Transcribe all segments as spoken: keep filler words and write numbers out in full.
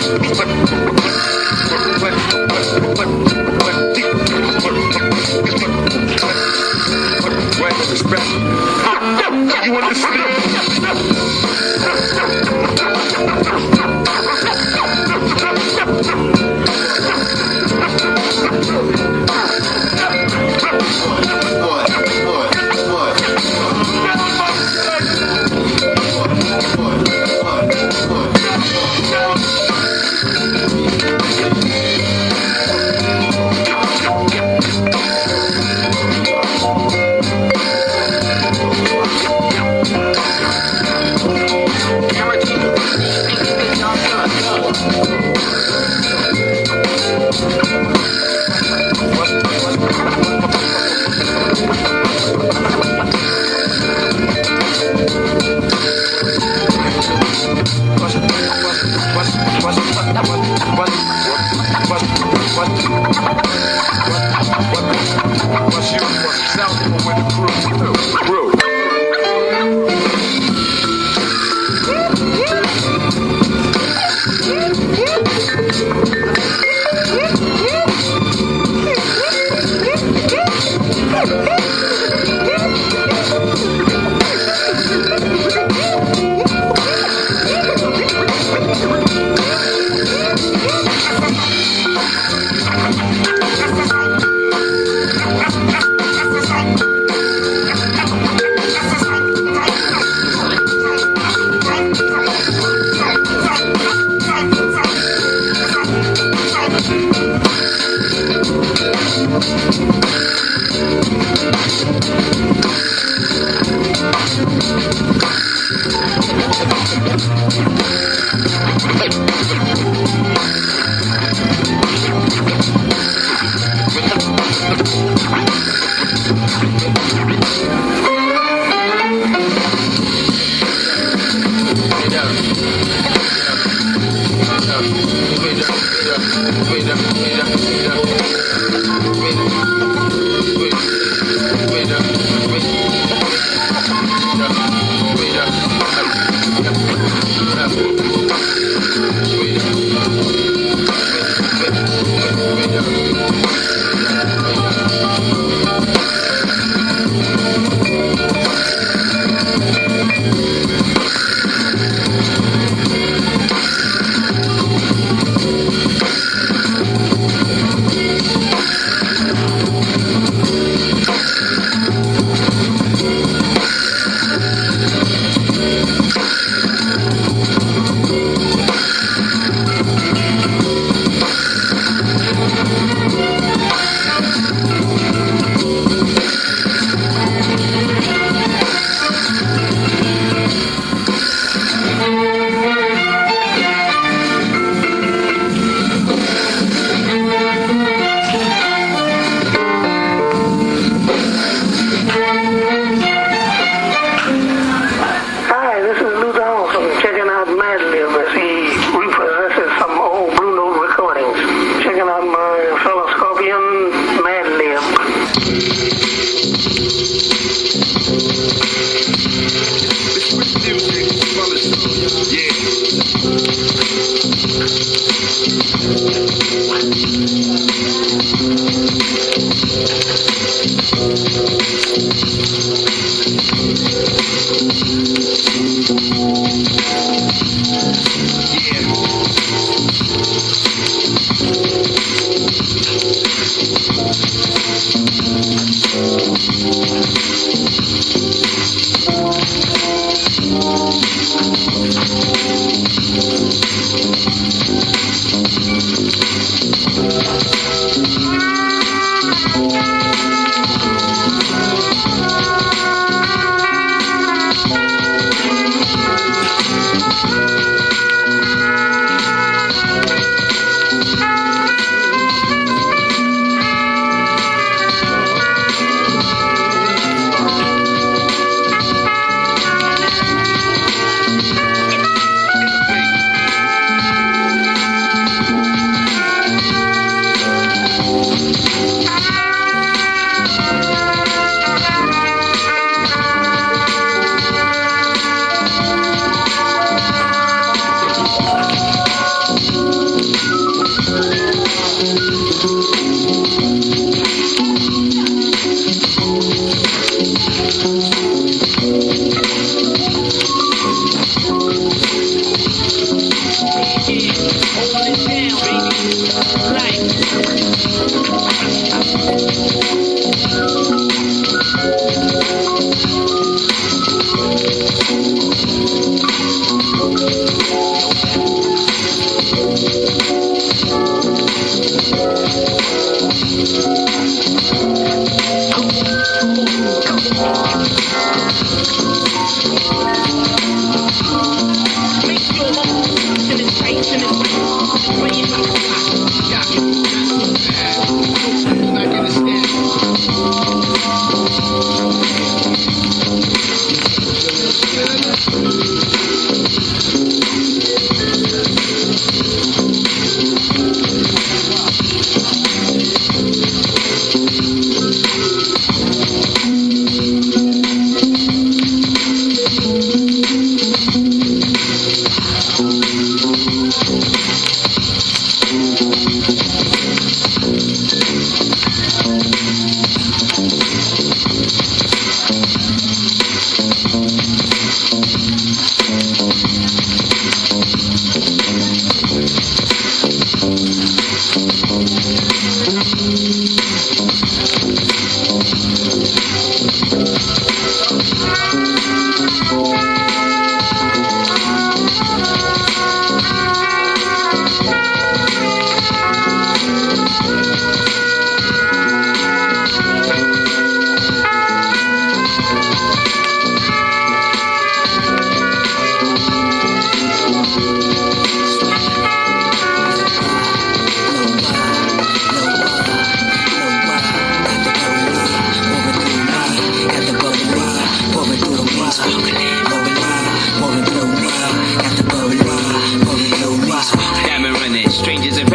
You understand? Crew.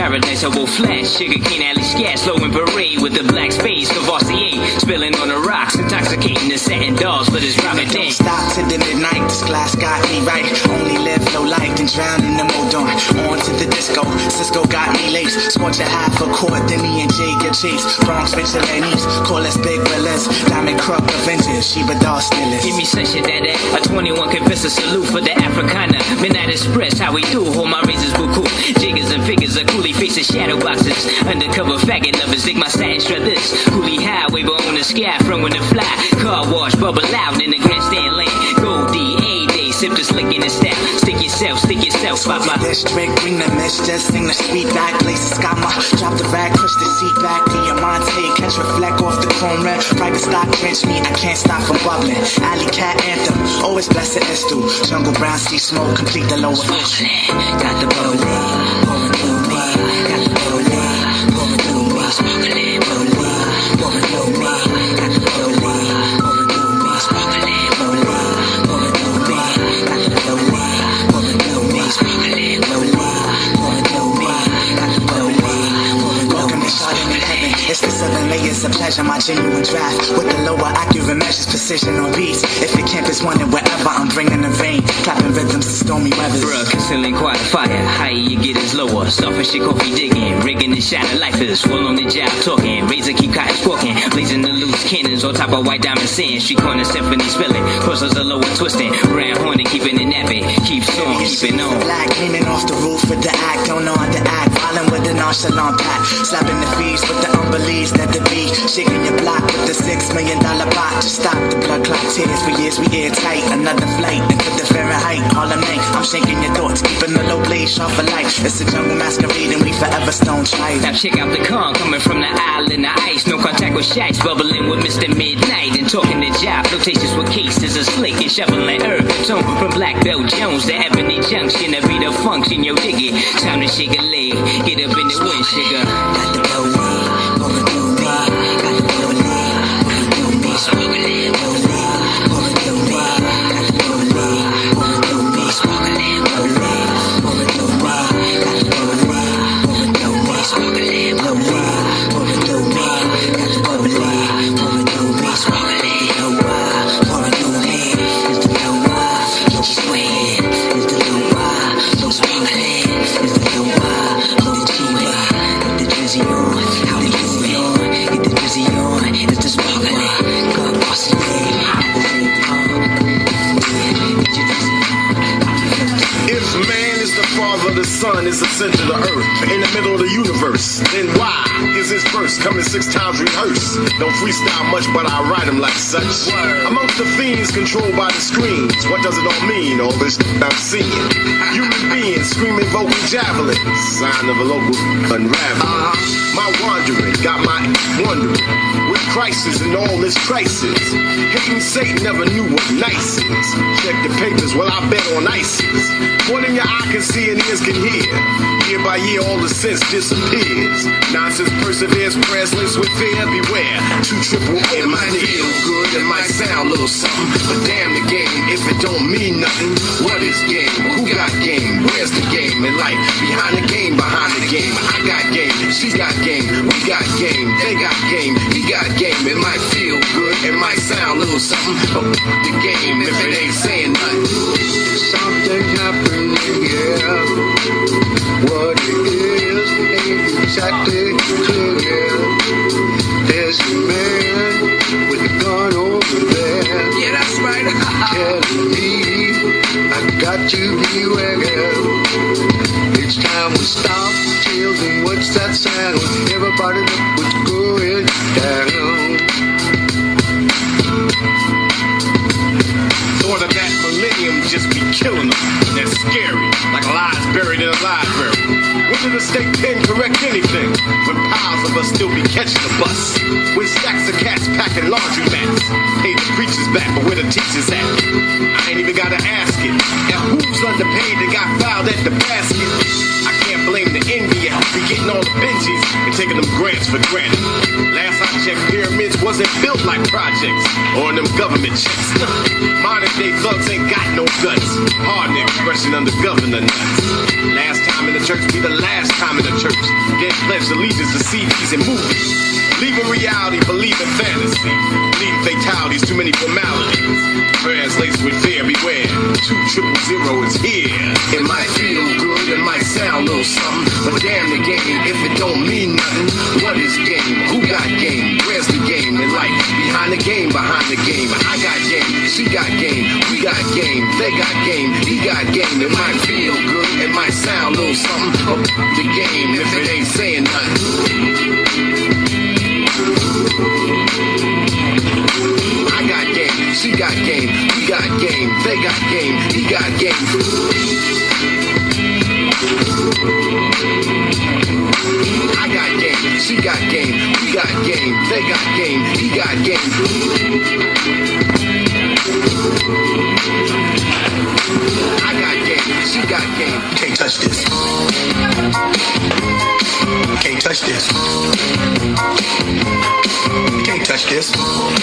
paradise, I will flash. Sugar cane alley scat, slow and parade with the black space, Cavassier, spilling on the rocks, intoxicating the satin dolls for this Robert Dane. Stop to the midnight, this glass got me right. Only live low life and drown in the moldon. On to the disco, Cisco got me lace. Scorch a half a quart, then me and Jay get chase. Bronx vigilantes, call us big willas. Diamond Crook Avengers, Sheba Doll Stillers. Give me such a dada, a twenty-one confessor salute for the Africana. Midnight Express, how we do, hold my razors buku. Jiggers and figures, a coolie faces, shadow boxes. Undercover faggot lovers, dig my satin struthers. Coolie high, waver on the sky, throwing the fly. Car wash, bubble out in the grandstand lane. Goldie, A-Day, sip the slick in the step. Stick yourself, stick yourself, spot my district, bring the mist, just sing the sweet back. Places got my, drop the bag, push the seat back. Diamante, catch reflect off the chrome red. Private stock drench me, I can't stop from bubbling. Alley cat anthem, always blessed is through. Jungle brown, sea smoke, complete the lower fish. Got the bowling, pouring through me. Got the bowling, pouring through me. Sparkling, bowling, pouring through me. Got the bowling, pouring through me. Sparkling, bowling, pouring through me. Got the bowling, pouring through me. Sparkling, bowling, pouring through me. Got the bowling, pouring through me. Welcome to Chardonnay heaven. It's the seven layers of pleasure, my genuine draft. With the lower accurate measures, precision on beats. If the camp is wanted wherever, I'm bringing the rain. Clapping rhythms to stormy weather. Bruh, concealing quiet fire. Higher you get is lower. Stuffing shit, coffee digging. Rigging the shadow lifers. Full on the job talking. Razor keep cotton squawking. Blazing the loose cannons on top of white diamond sand. Street corner symphony spilling. Crossers are low and twisting. Brown hornet keeping it nappy. Keeps on, keeping on. Black leaning off the roof with the act. Don't know how to act. Violent with the nonchalant pack. Slapping the fees with the unbeliefs that the beat. Shaking your block with the six million dollar pot. To stop the blood clot tears. For years we airtight. Another flight into the Fahrenheit. Harlem night. I'm shaking your thoughts. Keeping the low blade sharp for life. It's a jungle masquerade and we forever stone tried. Now check out the con coming from the island of ice. No contact with shites. Bubbling with Mister Midnight. And talking the job. Flirtatious with cases of slick and shoveling herb. Tone from Black Belt Jones to Ebony Junction. To be the function. Yo, dig it. Time to shake a leg. Get up in the wind, sugar. Got the bowling. Pouring through me. Got the bowling. Pouring through me. Sparkling. Bowling. Pouring through me. Got the bowling. Pouring through me. Sparkling. Bowling. Pouring through me. Got the bowling. Pouring through me. Sparkling. Bowling. Pouring through me. Got the bowling. Pouring through me. Sparkling. Pouring through me. It's the lower. Don't sweat. It's the lower. Don't sparkling. It's the lower. Don't cheat. Get the drizzy on. How we do it on. Get the drizzy on. It's the sparkling. God bossy. If man is the father, the sun is the center of the earth, in the middle of the universe, then why is this verse coming six times rehearsed? Don't freestyle much, but I write them like such. Word. Amongst the fiends controlled by the screens, what does it all mean, all this I'm seeing? Human beings screaming vocal javelins, sign of a local unraveling. Uh-huh. My wandering got my wondering, with crisis and all this crisis. Hating Satan never knew what nice is. Check the papers, well I bet on ISIS. What in your eye can see and ears can hear. Year by year all the sense disappears. Nonsense perseveres, prayers lives with fear. Beware, two triple it might feel good, it might sound a little something, but damn the game if it don't mean nothing. What is game? Who got game? Where's the game in life? Behind the game, behind the game. I got game, she got game, we got game, they got game, he got game. It might feel good, it might sound a little something, but the game if it ain't saying nothing. Something happening, yeah. What it is ain't exactly clear. There's a man with a gun over there. Yeah, that's right. Telling me I got to beware. It's time we stop children. What's that sound? Everybody look what's going down. Thought of that millennium just be killing them. That's scary, like lies buried in a library. When did the state pen correct anything? When piles of us still be catching the bus. When stacks of cats packing laundry mats. Pay the preachers back, but where the teachers at? I ain't even gotta ask it. And who's underpaid that got filed at the basket? I can't blame the envy. Be getting all the Benjis and taking them grants for granted. Last I checked, pyramids wasn't built like projects or in them government checks. Modern day thugs ain't got no guts. Hard expression under governor nuts. Last time in the church be the last time in the church. Get pledged allegiance to C Ds and movies. Leaving reality, believe in fantasy. Leaving fatalities, too many formalities. Prayers laced with fear, beware. Two triple zero is here. It might feel good, it might sound a little something, but damn the game if it don't mean nothing. What is game? Who got game? Where's the game in life? Behind the game, behind the game. I got game, she got game, we got game, they got game, he got game. It might feel good, it might sound a little something, but the game if it ain't saying nothing. I got game, she got game, we got game, they got game, he got game. I got game, she got game, we got game, they got game, he got game. I got game, she got game. Can't touch this. Can't touch this. Can't touch this.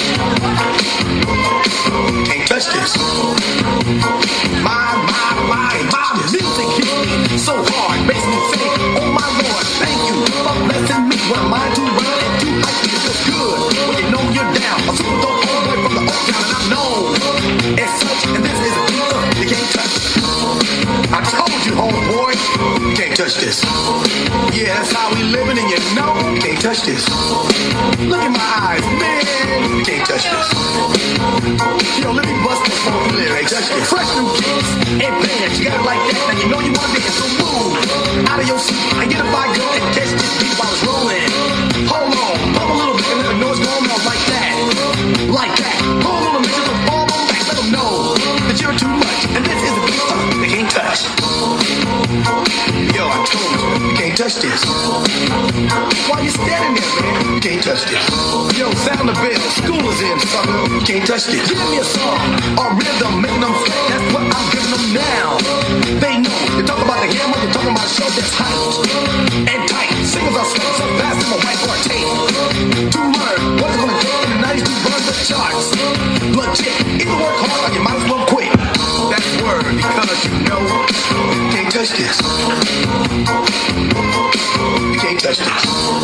Can't touch this. My, my, my, my music hits me so hard, makes me say, oh my Lord, thank you for blessing me. When I'm mind to run and too hype, it feels good when you know you're down. I'm super dope homeboy from the old town and I'm known as such, and this is a deal you can't touch. I told you, homeboy, you can't touch this. Yeah, that's how we living, and you know you can't touch this. Look in my eyes, man, you can't touch this. Yo, let me bust this whole lyrics. Fresh new kicks and bands, you got it like that. Now you know you want to dance, so move out of your seat and get a fire girl and catch this beat while it's rolling. Hold on, pump a little bit and let the noise go on like that, like that. Hold on a minute, just fall on back, let them know that you're too much, and this is a beat uh, they can't touch. Yo, I told you, you can't touch this. Why you standing there, man? You can't touch this. Yo, sound the bell, school is in, sucker. You can't touch this. Give me a song or rhythm, making them sing. That's what I'm giving them now. They know. You talk about the hammer, you're talking about a show that's hyped and tight. Singles are so, so fast in my whiteboard tape. To learn what it's gonna take in the nineties to run the charts. Legit. Either work hard or you might as well quit. That's word because you know you can't touch this. You can't touch this.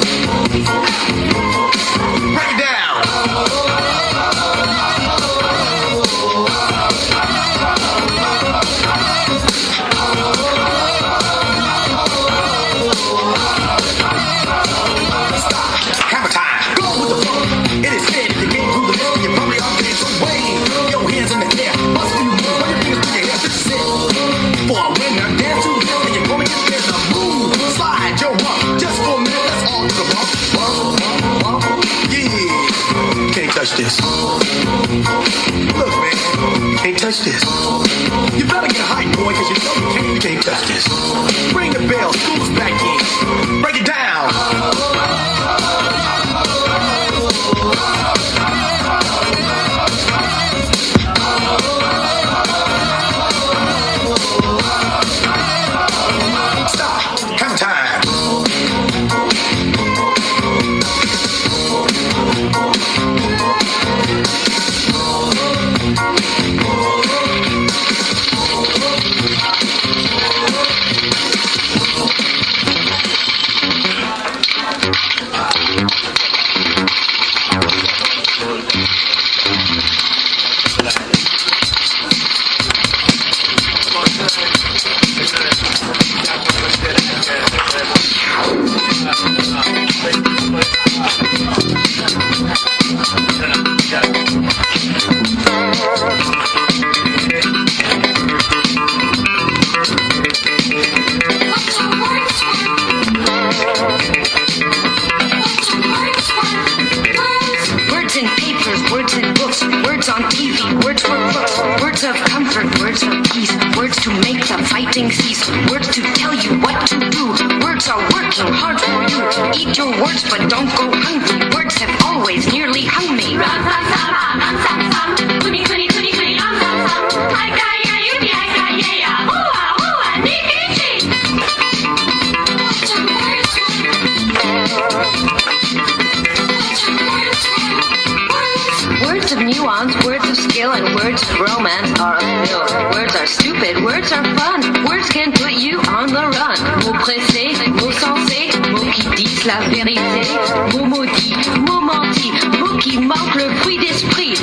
Break it down. Hammer time. Go with the funk. It is said if you can't do the list, you probably are getting some wave. Your hands in the air. Bust for you move. Run your fingers through your hair. This is it. For a winner, dance to this and you're gonna get there. The move. Slide your rump. Just for a minute, let's all do the bump. Bump, bump, bump. Yeah. Can't touch this. Look, man. You can't touch this. You better get hype, boy, because you know you can't, you can't touch this. Ring the bell. School's back in. Break it down. Stop. Count time. Words in papers, words in books, words on T V, words for books, words of comfort, words of peace, words to make the fighting cease, words to tell you what to do. Words are working hard for you. Eat your words, but don't go hungry. Words have always nearly hung me. What's your words? toute la vérité. Mots maudits, mots mentis, vous qui manque le fruit d'esprit.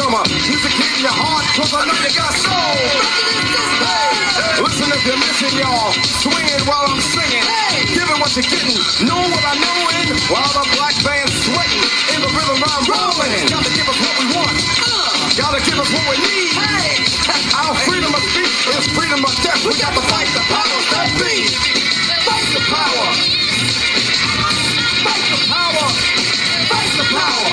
drummer. Music hitting your heart, cause I know you got soul. Hey, listen if you're missing, y'all. Swinging while I'm singing. Giving what you're getting. Know what I know in. While the black band's sweating. In the rhythm I'm rolling. Gotta give us what we want. Gotta give us what we need. Our freedom of speech is freedom of death. We got to fight the powers that be. Fight the power. Fight the power. Fight the power.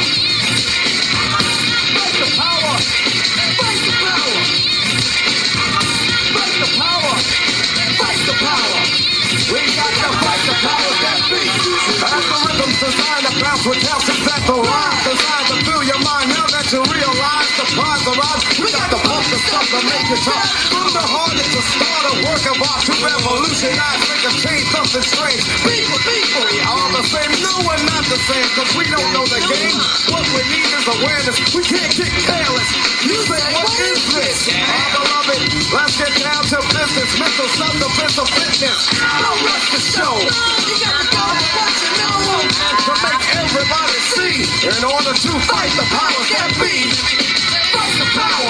Fight the power. Fight the power. Fight the power. Fight the power. We got to fight the power that be. As the rhythm's designed to bounce with calcium that the rhyme designed to fill your mind. Now that you realize the prize arrives, we got to pump the stuff to make it tough. From the heart, it's a start, a work of art to revolutionize, make a change, something strange. People, people, we all the same. No, we're not the same, cause we don't know the game. What we need is awareness. We can't get careless. You say, what is this? Oh, beloved, let's get down to business. Mental self-defense of fitness. Don't rush the show. You got to go to what you know. And to make everybody see. In order to fight the powers that be. Fight the power.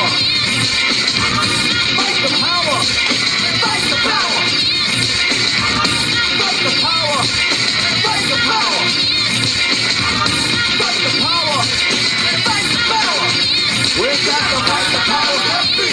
Fight the power. Fight the power. Fight the power. Fight the power. Fight the power. Fight the power. We got to fight the powers that be.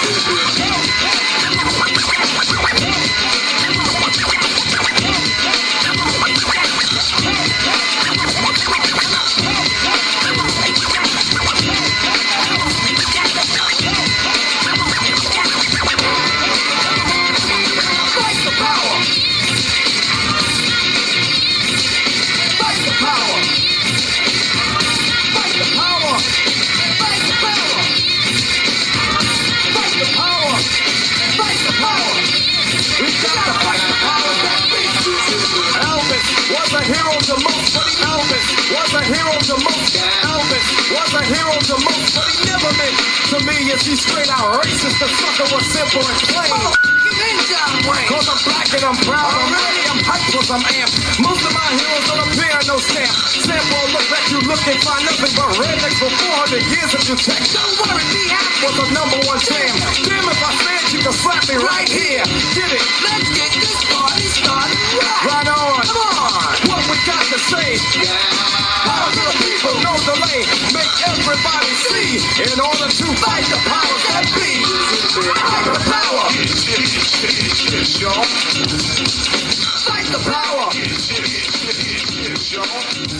She's straight out racist, the sucker was simple and plain. Oh, cause I'm black and I'm proud, I'm ready, I'm hyped cause I'm amped. Most of my heroes don't appear no stamp. Stamp won't look like you look and find nothing but rednecks for four hundred years if you check. Don't worry, me half was the number one jam. Damn, if I said you can slap me right here. Get it? Let's get this party started right. Right on. Come on. What we got to say? Power to the people, no delay. Make everybody see. In order to fight the powers that be. Fight the power. Fight the power.